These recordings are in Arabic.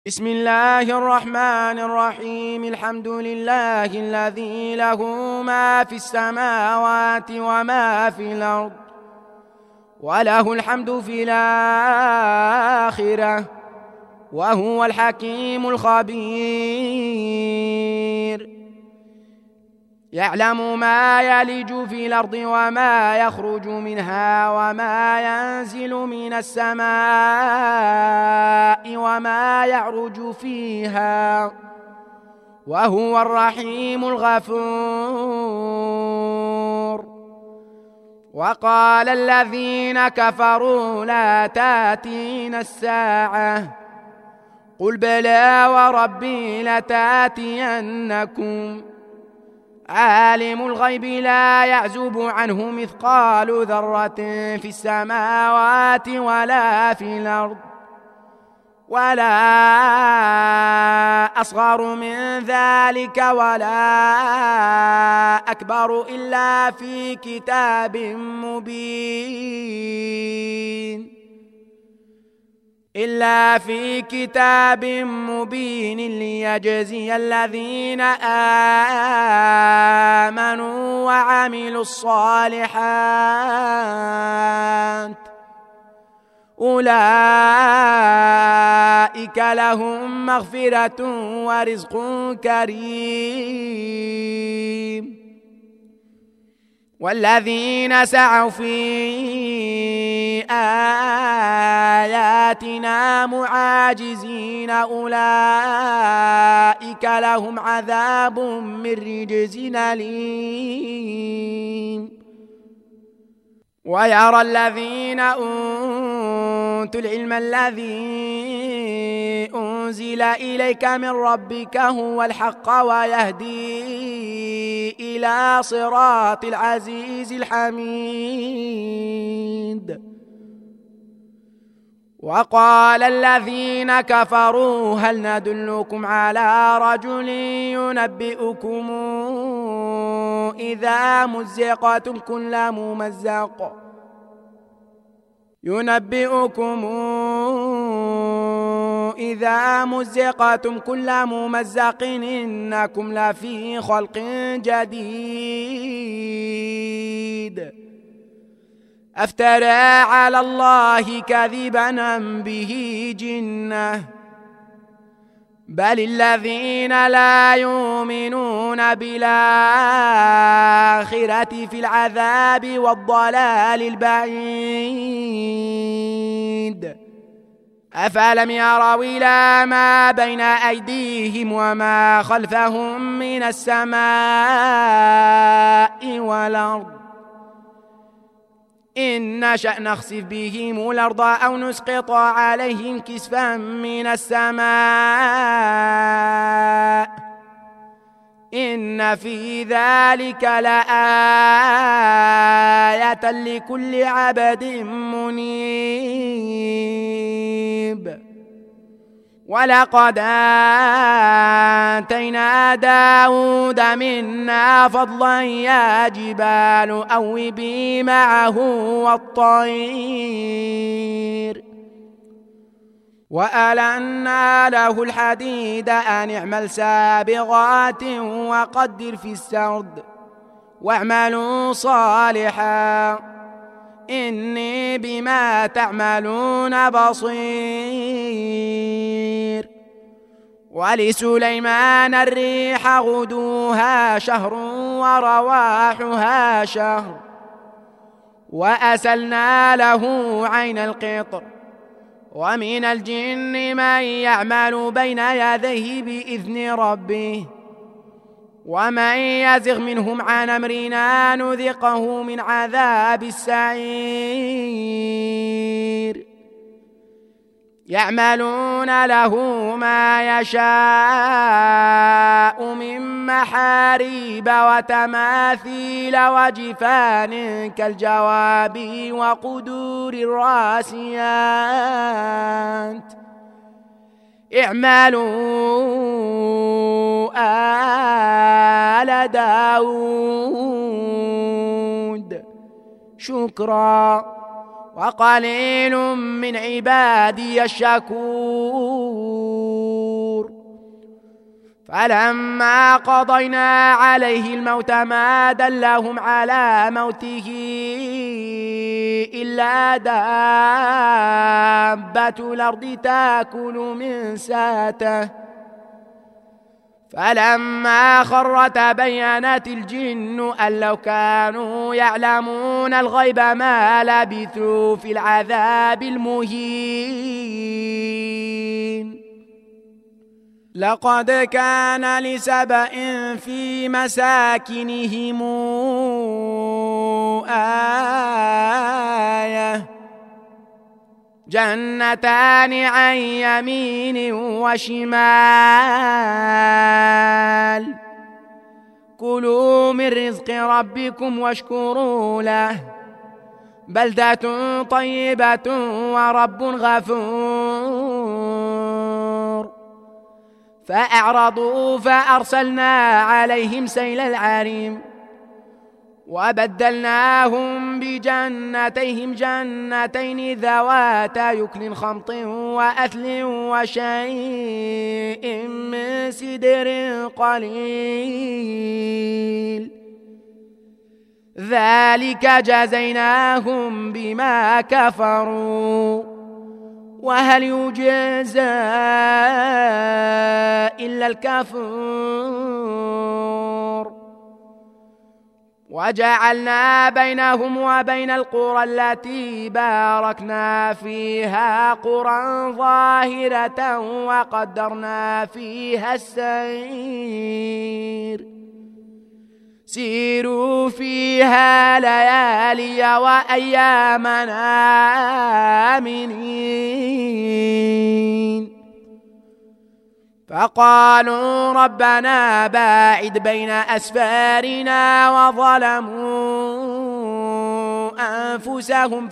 بسم الله الرحمن الرحيم. الحمد لله الذي له ما في السماوات وما في الأرض، وله الحمد في الآخرة، وهو الحكيم الخبير. يعلم ما يلج في الأرض وما يخرج منها وما ينزل من السماء وما يعرج فيها، وهو الرحيم الغفور. وقال الذين كفروا لا تأتينا الساعة، قل بلى وربي لتأتينكم، عالم الغيب لا يعزب عنه مثقال ذرة في السماوات ولا في الأرض، ولا أصغر من ذلك ولا أكبر إلا في كتاب مبين ليجزي الذين آمنوا وعملوا الصالحات، أولئك لهم مغفرة ورزق كريم. والذين سعوا في آياتنا معاجزين أولئك لهم عذاب من رجز أليم. ويرى الذين أوتوا العلم الذي أنزل إليك من ربك هو الحق ويهدي إلى صراط العزيز الحميد. وقال الذين كفروا هل ندلكم على رجل ينبئكم إذا مزقتم كل ممزق إنكم لفي خلق جديد، أفترى على الله كذبا أم به جنة، بل الذين لا يؤمنون بالآخرة في العذاب والضلال البعيد. أفلم يروا إلى ما بين أيديهم وما خلفهم من السماء والأرض، إن نشأ نخسف بهم الأرض أو نسقط عليهم كسفا من السماء، إن في ذلك لآية لكل عبد منيب. ولقد آتينا داود منا فضلا يا جبال أوبي معه والطير، وألنا له الحديد أن اعمل سابغات وقدر في السرد واعملوا صالحا إني بما تعملون بصير. ولسليمان الريح غدوها شهر ورواحها شهر، وأسلنا له عين القطر، ومن الجن من يعمل بين يديه بإذن ربه، ومن يزغ منهم عن أمرنا نذقه من عذاب السعير. يعملون له ما يشاء من محاريب وتماثيل وجفان كالجواب وقدور الراسيات، اعملوا آل داود شكرا وقليل من عبادي الشكور. فلما قضينا عليه الموت ما دلهم على موته إلا دابة الأرض تأكل من ساته فلما خر تبينت الجن أن لو كانوا يعلمون الغيب ما لبثوا في العذاب المهين. لقد كان لسبإ في مساكنهم آية جنتان عن يمين وشمال كلوا من رزق ربكم واشكروا له بلدة طيبة ورب غفور. فأعرضوا فأرسلنا عليهم سيل العريم وبدلناهم بجنتيهم جنتين ذواتا يكل خمط وأثل وشيء من سدر قليل ذلك جزيناهم بما كفروا وهل يجزى إلا الكفور. وجعلنا بينهم وبين القرى التي باركنا فيها قرى ظاهرة وقدرنا فيها السير سيروا فيها ليالي وأياما آمنين. فقالوا ربنا باعد بين أسفارنا وظلموا أنفسهم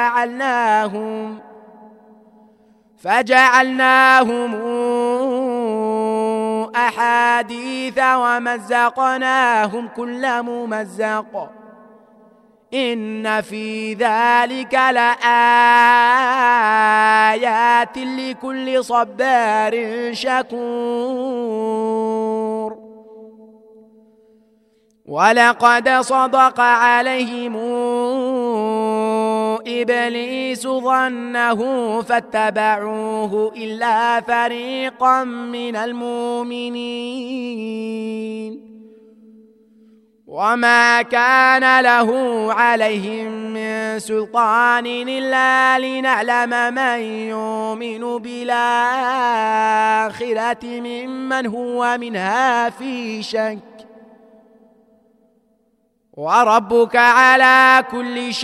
فجعلناهم أحاديث ومزقناهم كل ممزق إن في ذلك لآيات لكل صبار شكور. ولقد صدق عليهم إبليس ظنه فاتبعوه إلا فريقا من المؤمنين وما كان له عليهم من سلطان إلا لنعلم من يؤمن بالآخرة ممن هو منها في شك وربك على كل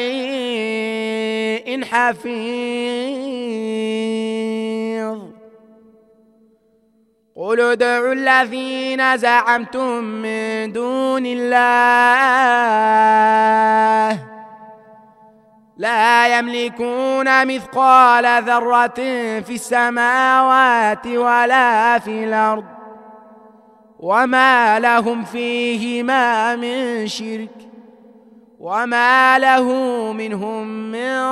شيء حفيظ. قل ادعوا الذين زعمتم من دون الله لا يملكون مثقال ذرة في السماوات ولا في الأرض وما لهم فيهما من شرك وما له منهم من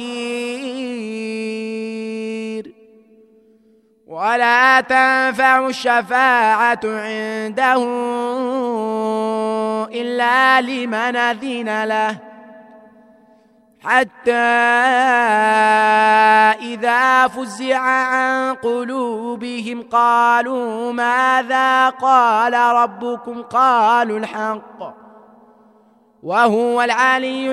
ظهير. ولا تنفع الشفاعة عنده إلا لمن أذن له حتى إذا فزع عن قلوبهم قالوا ماذا قال ربكم قالوا الحق وهو العلي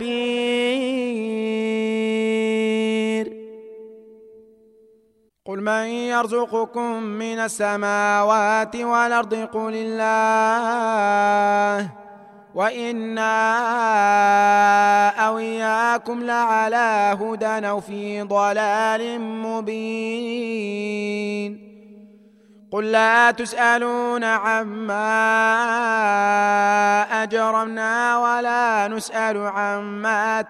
الكبير. قل من يرزقكم من السماوات والأرض قل الله وإنا أو إياكم لعلى هدى أو في ضلال مبين. قل لا تسألون عما أجرمنا ولا نسأل عما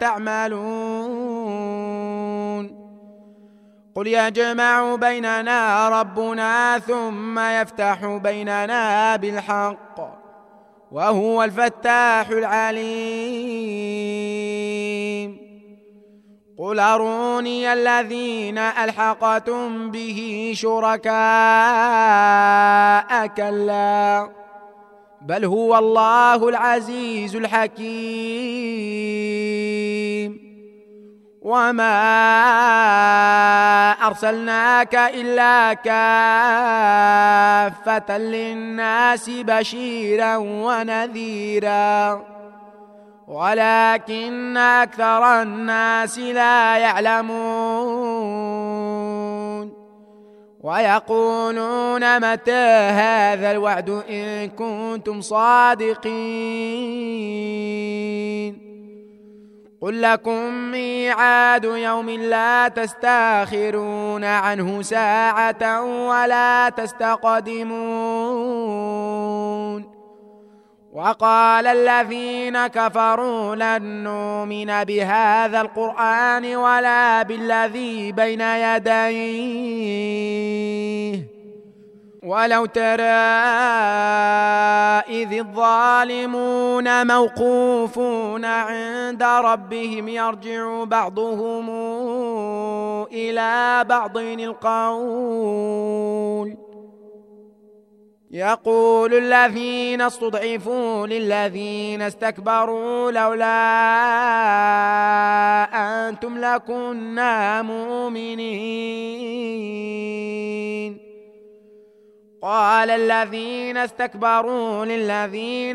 تعملون. قل يجمع بيننا ربنا ثم يفتح بيننا بالحق وهو الفتاح العليم. قل أروني الذين ألحقتم به شركاء كلا بل هو الله العزيز الحكيم وما أرسلناك إلا كافة للناس بشيرا ونذيرا ولكن أكثر الناس لا يعلمون ويقولون متى هذا الوعد إن كنتم صادقين قل لكم ميعاد يوم لا تستاخرون عنه ساعة ولا تستقدمون وقال الذين كفروا لن نؤمن بهذا القرآن ولا بالذي بين يديه ولو ترى إذ الظالمون موقوفون عند ربهم يرجع بعضهم إلى بعض القول يقول الذين استضعفوا للذين استكبروا لولا أنتم لكنا مؤمنين قال الذين استكبروا للذين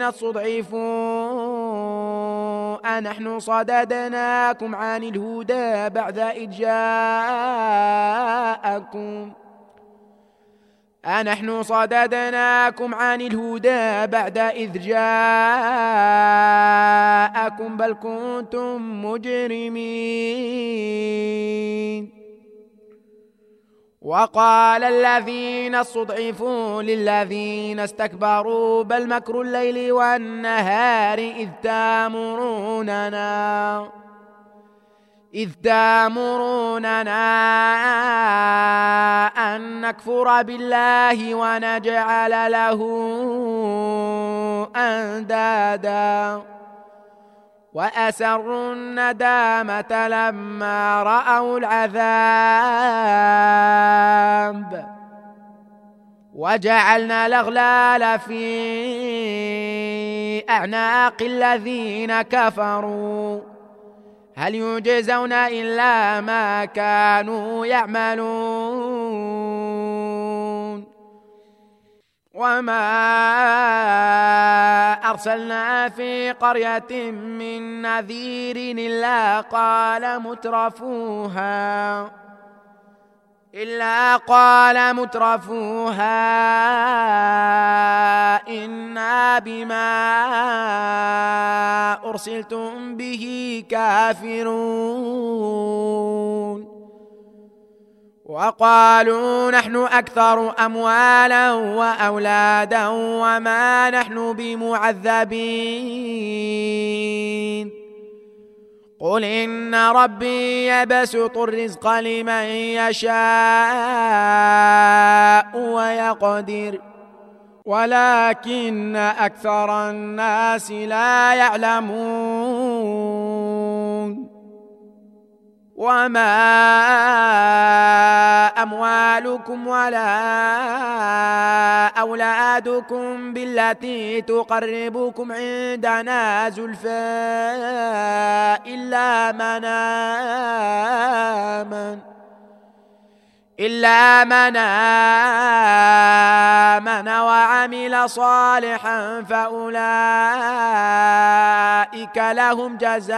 استضعفوا أنحن صددناكم عن الهدى بعد إذ جاءكم أنحن صددناكم عن الهدى بعد إذ جاءكم بل كنتم مجرمين وقال الذين استضعفوا للذين استكبروا بل مكر الليل والنهار إذ تامروننا أن نكفر بالله ونجعل له أندادا وأسروا الندامة لما رأوا العذاب وجعلنا الأغلال في أعناق الذين كفروا هل يجزون إلا ما كانوا يعملون وما أرسلنا في قرية من نذير إلا قال مترفوها إنا بما أرسلتم به كافرون وقالوا نحن أكثر أموالا وأولادا وما نحن بمعذبين قل إن ربي يبسط الرزق لمن يشاء ويقدر ولكن أكثر الناس لا يعلمون وما أموالكم ولا أولادكم بالتي تقربكم عندنا زلفى إلا من آمن وعمل صالحا فأولئك لهم جزاء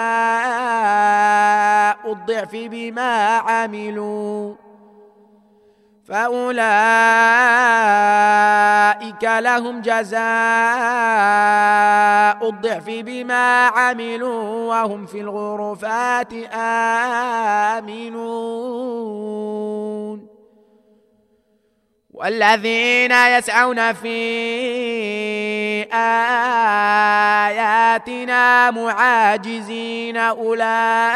الضعف بما عملوا وهم في الغرفات آمنون والذين يسعون في آياتنا معاجزين أولئك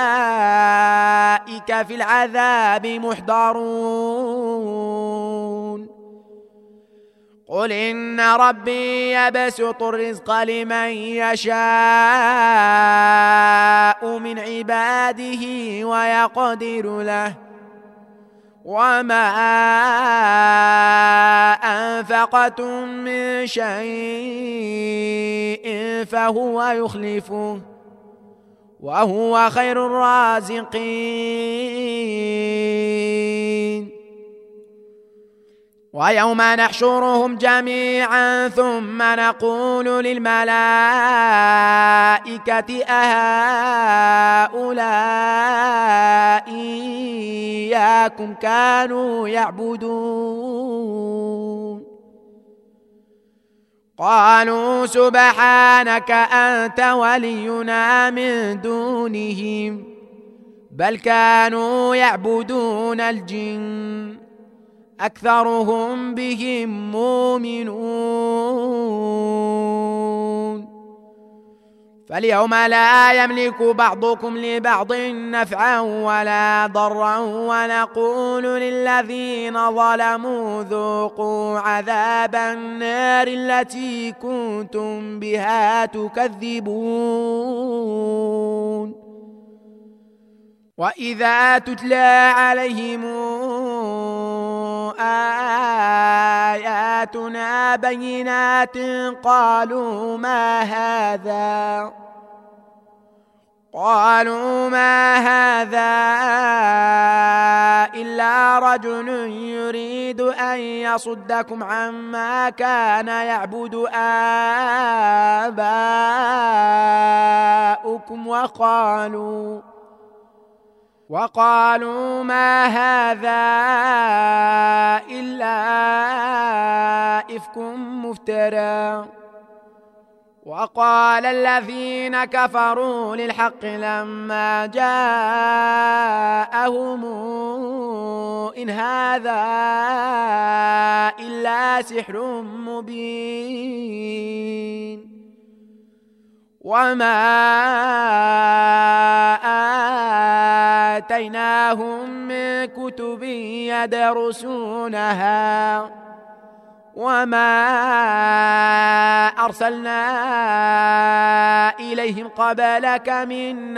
في العذاب محضرون قل إن ربي يبسط الرزق لمن يشاء من عباده ويقدر له وما أنفقتم من شيء فهو يخلفه وهو خير الرازقين ويوم نحشرهم جميعا ثم نقول للملائكة أهؤلاء إياكم كانوا يعبدون قالوا سبحانك أنت ولينا من دونهم بل كانوا يعبدون الجن أكثرهم بهم مؤمنون فاليوم لا يملك بعضكم لبعض نفعا ولا ضرا ونقول للذين ظلموا ذوقوا عذاب النار التي كنتم بها تكذبون وإذا تتلى عليهم آياتنا بينات قالوا ما هذا إلا رجل يريد أن يصدكم عما كان يعبد آباؤكم وقالوا ما هذا إلا إفك مفترى وقال الذين كفروا للحق لما جاءهم إن هذا إلا سحر مبين وما آتيناهم من كتب يدرسونها وما أرسلنا إليهم قبلك من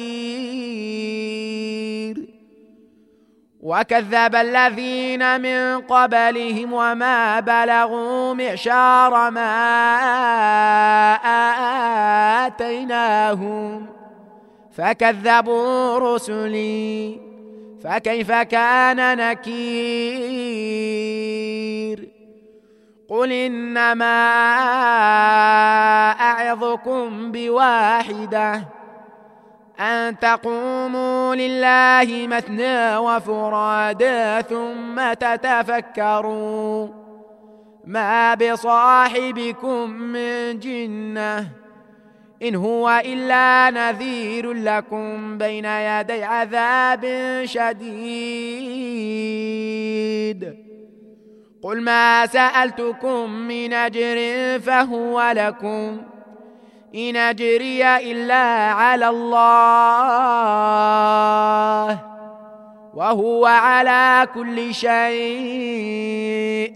نذير وكذب الذين من قبلهم وما بلغوا معشار ما آتيناهم فكذبوا رسلي فكيف كان نكير قل إنما أعظكم بواحدة أن تقوموا لله مثنى وفرادى ثم تتفكروا ما بصاحبكم من جنة إن هو إلا نذير لكم بين يدي عذاب شديد قل ما سألتكم من أجر فهو لكم إن أجري إلا على الله وهو على كل شيء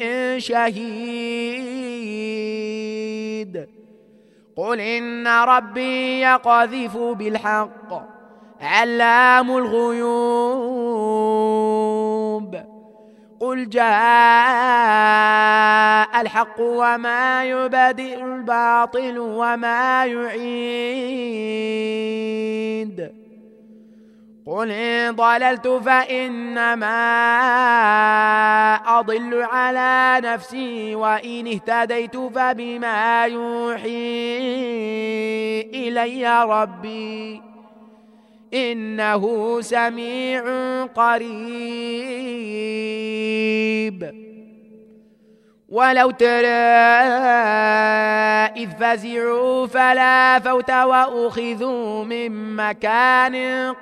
شهيد قل إن ربي يقذف بالحق علام الغيوب قل جاء الحق وما يبدئ الباطل وما يعيد قل إن ضللت فإنما أضل على نفسي وإن اهتديت فبما يوحي إلي ربي إنه سميع قريب ولو ترى إذ فزعوا فلا فوت وأخذوا من مكان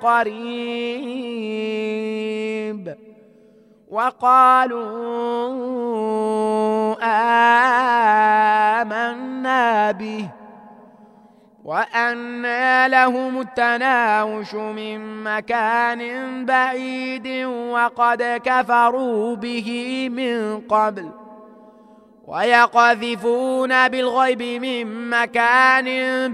قريب وقالوا آمنا به وأنى لهم التناوش من مكان بعيد وقد كفروا به من قبل ويقذفون بالغيب من مكان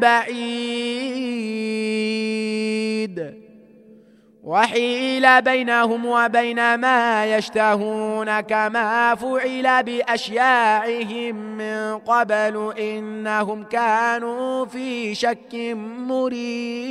بعيد وحيل بينهم وبين ما يشتهون كما فعل بأشياعهم من قبل إنهم كانوا في شك مريب.